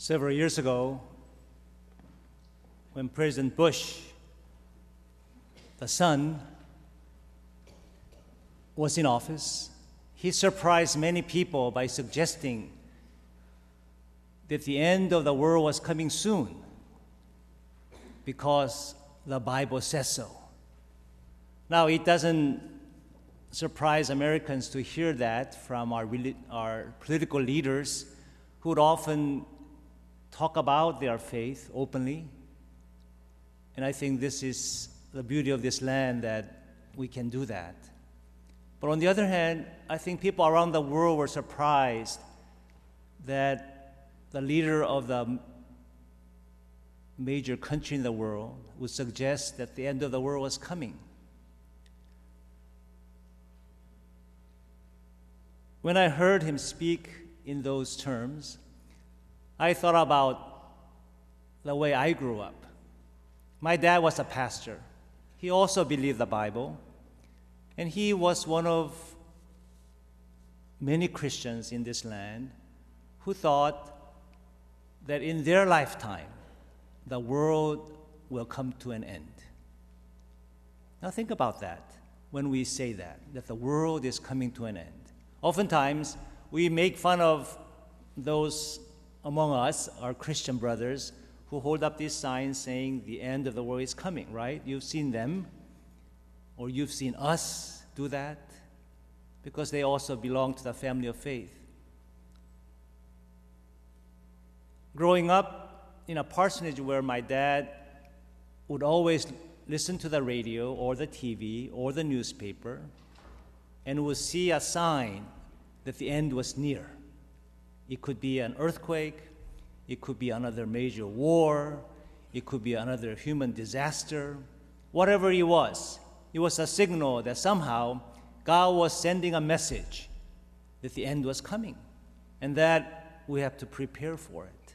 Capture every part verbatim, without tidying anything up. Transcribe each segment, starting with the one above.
Several years ago, when President Bush, the son, was in office, he surprised many people by suggesting that the end of the world was coming soon because the Bible says so. Now, it doesn't surprise Americans to hear that from our, our political leaders who would often talk about their faith openly. And I think this is the beauty of this land, that we can do that. But on the other hand, I think people around the world were surprised that the leader of the major country in the world would suggest that the end of the world was coming. When I heard him speak in those terms, I thought about the way I grew up. My dad was a pastor. He also believed the Bible, and he was one of many Christians in this land who thought that in their lifetime, the world will come to an end. Now think about that when we say that, that the world is coming to an end. Oftentimes, we make fun of those among us, our Christian brothers, who hold up these signs saying the end of the world is coming, right? You've seen them, or you've seen us do that, because they also belong to the family of faith. Growing up in a parsonage where my dad would always listen to the radio or the T V or the newspaper and would see a sign that the end was near. It could be an earthquake, it could be another major war, it could be another human disaster. Whatever it was, it was a signal that somehow God was sending a message that the end was coming and that we have to prepare for it.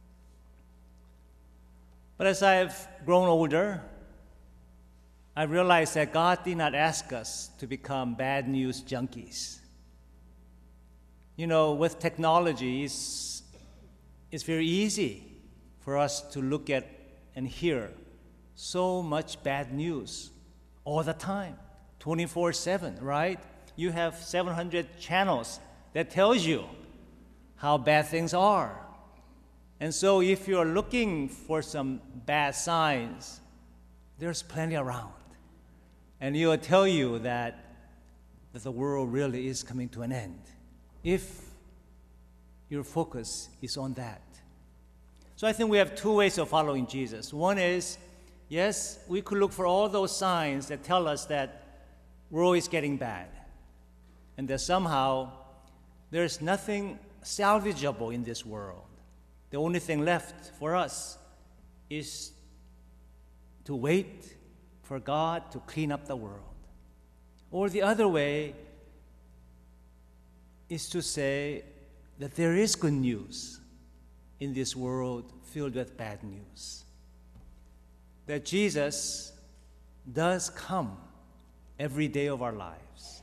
But as I've grown older, I realized that God did not ask us to become bad news junkies. You know, with technology, it's, it's very easy for us to look at and hear so much bad news all the time, twenty-four seven, right? You have seven hundred channels that tells you how bad things are. And so if you're looking for some bad signs, there's plenty around. And it will tell you that, that the world really is coming to an end, if your focus is on that. So I think we have two ways of following Jesus. One is, yes, we could look for all those signs that tell us that world is getting bad, and that somehow there's nothing salvageable in this world. The only thing left for us is to wait for God to clean up the world. Or the other way is to say that there is good news in this world filled with bad news. That Jesus does come every day of our lives.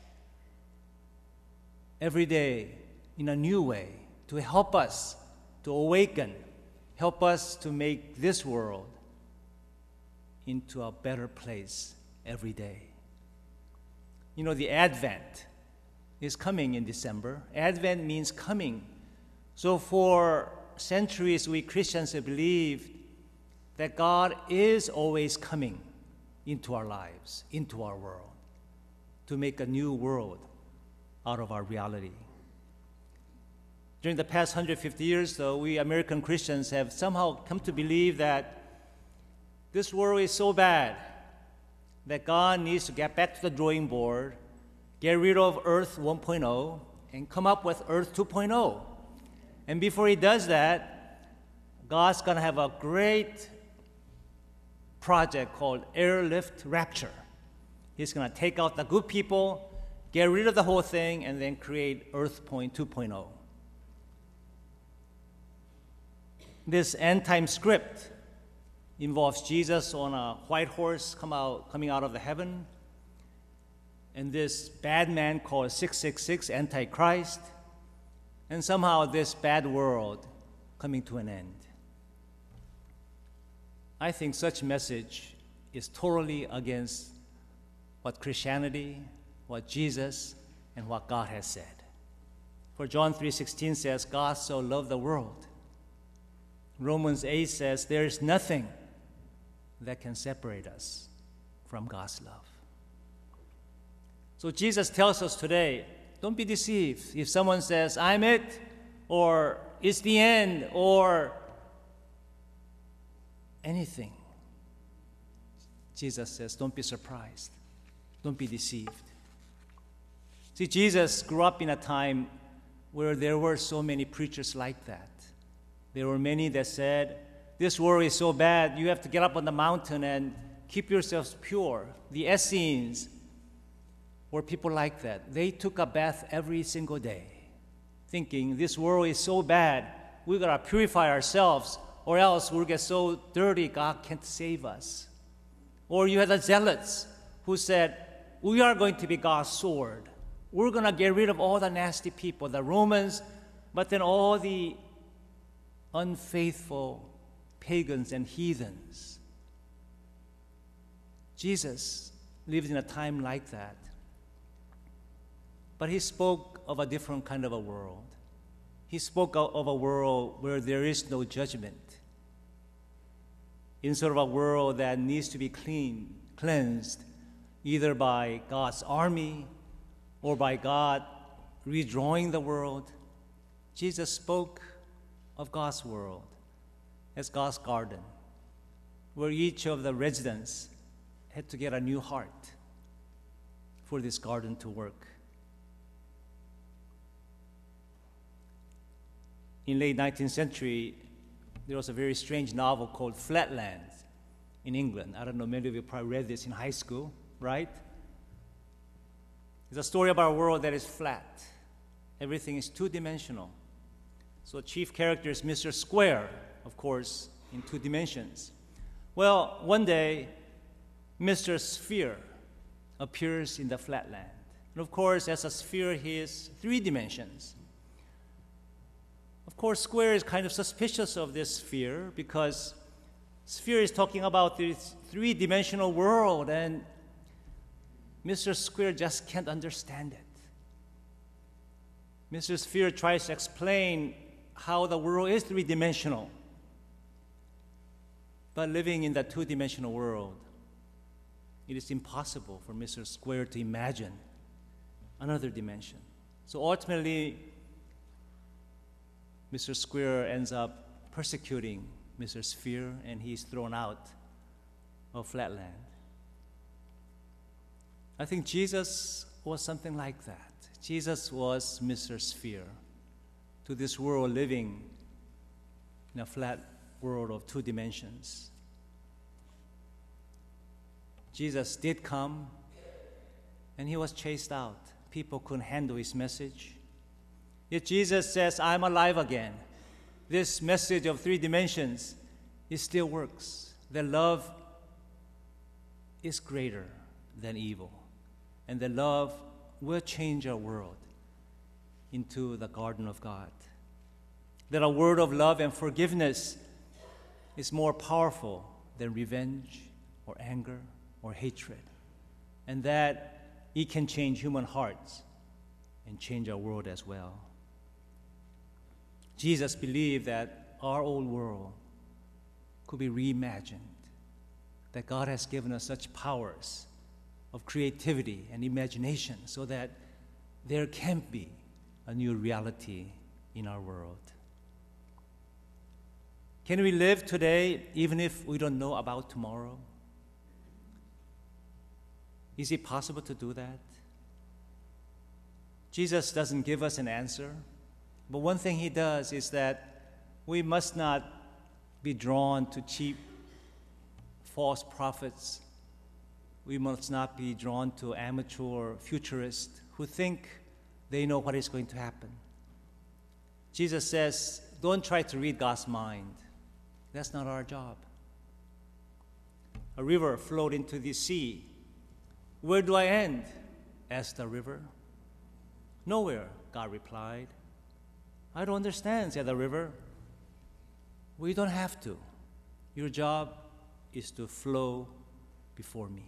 Every day in a new way to help us to awaken, help us to make this world into a better place every day. You know, the Advent is coming in December. Advent means coming. So for centuries, we Christians have believed that God is always coming into our lives, into our world, to make a new world out of our reality. During the past one hundred fifty years, though, we American Christians have somehow come to believe that this world is so bad that God needs to get back to the drawing board, get rid of Earth one point oh, and come up with Earth two point oh. And before he does that, God's going to have a great project called Airlift Rapture. He's going to take out the good people, get rid of the whole thing, and then create Earth two point oh. This end-time script involves Jesus on a white horse come out, coming out of the heaven, and this bad man called six six six, Antichrist, and somehow this bad world coming to an end. I think such message is totally against what Christianity, what Jesus, and what God has said. For John three sixteen says, God so loved the world. Romans eight says, there is nothing that can separate us from God's love. So Jesus tells us today, don't be deceived. If someone says, I'm it, or it's the end, or anything, Jesus says, don't be surprised. Don't be deceived. See, Jesus grew up in a time where there were so many preachers like that. There were many that said, this world is so bad, you have to get up on the mountain and keep yourselves pure. The Essenes were people like that. They took a bath every single day, thinking this world is so bad, we gotta purify ourselves, or else we'll get so dirty, God can't save us. Or you had the Zealots who said, we are going to be God's sword. We're going to get rid of all the nasty people, the Romans, but then all the unfaithful pagans and heathens. Jesus lived in a time like that. But he spoke of a different kind of a world. He spoke of a world where there is no judgment. Instead of a world that needs to be clean, cleansed, either by God's army or by God redrawing the world, Jesus spoke of God's world as God's garden, where each of the residents had to get a new heart for this garden to work. In late nineteenth century, there was a very strange novel called Flatland in England. I don't know, many of you probably read this in high school, right? It's a story about a world that is flat. Everything is two-dimensional. So chief character is Mister Square, of course, in two dimensions. Well, one day, Mister Sphere appears in the flatland. And of course, as a sphere, he is three dimensions. Of course, Square is kind of suspicious of this sphere because sphere is talking about this three-dimensional world, and Mister Square just can't understand it. Mister Sphere tries to explain how the world is three-dimensional, but living in that two-dimensional world, it is impossible for Mister Square to imagine another dimension. So ultimately, Mister Square ends up persecuting Mister Sphere, and he's thrown out of Flatland. I think Jesus was something like that. Jesus was Mister Sphere to this world living in a flat world of two dimensions. Jesus did come, and he was chased out. People couldn't handle his message. Yet Jesus says, I'm alive again. This message of three dimensions, it still works. That love is greater than evil. And that love will change our world into the garden of God. That a word of love and forgiveness is more powerful than revenge or anger or hatred. And that it can change human hearts and change our world as well. Jesus believed that our old world could be reimagined, that God has given us such powers of creativity and imagination so that there can be a new reality in our world. Can we live today even if we don't know about tomorrow? Is it possible to do that? Jesus doesn't give us an answer. But one thing he does is that we must not be drawn to cheap, false prophets. We must not be drawn to amateur futurists who think they know what is going to happen. Jesus says, don't try to read God's mind. That's not our job. A river flowed into the sea. Where do I end? Asked the river. Nowhere, God replied. I don't understand, said the river. We don't have to. Your job is to flow before me.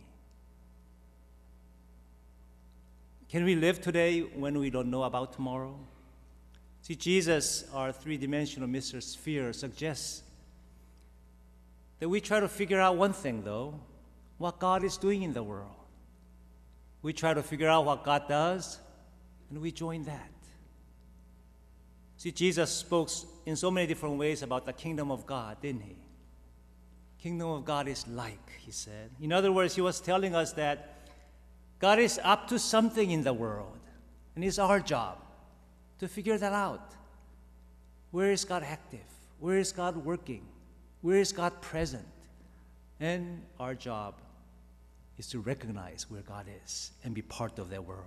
Can we live today when we don't know about tomorrow? See, Jesus, our three-dimensional Mister Sphere, suggests that we try to figure out one thing, though, what God is doing in the world. We try to figure out what God does, and we join that. See, Jesus spoke in so many different ways about the kingdom of God, didn't he? Kingdom of God is like, he said. In other words, he was telling us that God is up to something in the world, and it's our job to figure that out. Where is God active? Where is God working? Where is God present? And our job is to recognize where God is and be part of that world.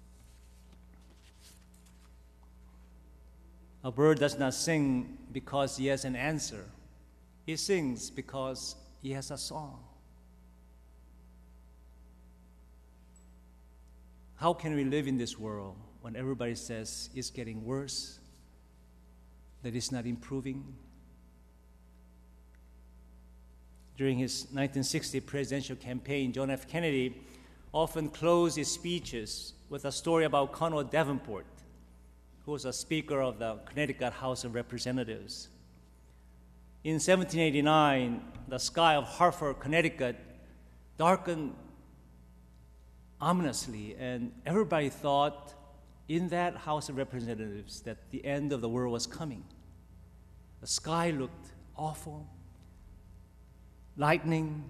A bird does not sing because he has an answer. He sings because he has a song. How can we live in this world when everybody says it's getting worse, that it's not improving? During his nineteen sixty presidential campaign, John F. Kennedy often closed his speeches with a story about Colonel Davenport, who was a Speaker of the Connecticut House of Representatives. In seventeen eighty-nine, the sky of Hartford, Connecticut darkened ominously, and everybody thought in that House of Representatives that the end of the world was coming. The sky looked awful, lightning.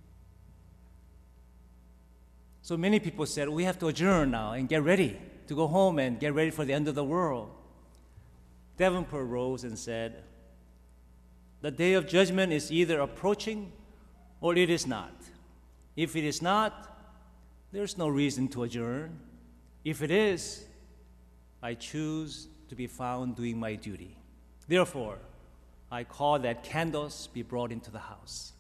So many people said, we have to adjourn now and get ready to go home and get ready for the end of the world. Davenport rose and said, the day of judgment is either approaching or it is not. If it is not, there's no reason to adjourn. If it is, I choose to be found doing my duty. Therefore, I call that candles be brought into the house.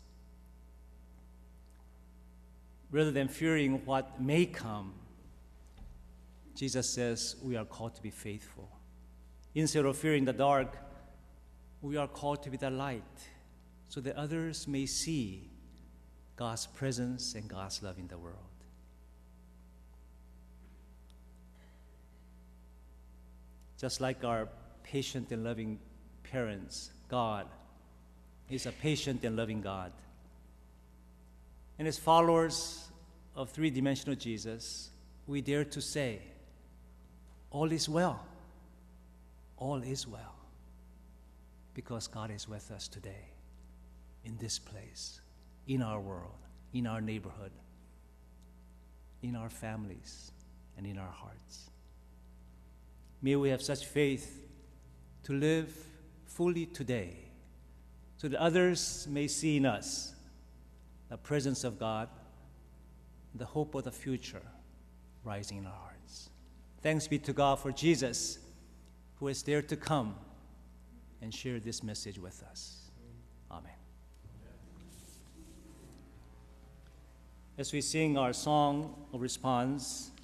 Rather than fearing what may come, Jesus says we are called to be faithful. Instead of fearing the dark, we are called to be the light so that others may see God's presence and God's love in the world. Just like our patient and loving parents, God is a patient and loving God. And as followers of three-dimensional Jesus, we dare to say, all is well. All is well. Because God is with us today, in this place, in our world, in our neighborhood, in our families, and in our hearts. May we have such faith to live fully today, so that others may see in us the presence of God, the hope of the future rising in our hearts. Thanks be to God for Jesus, who is there to come and share this message with us. Amen. As we sing our song of response,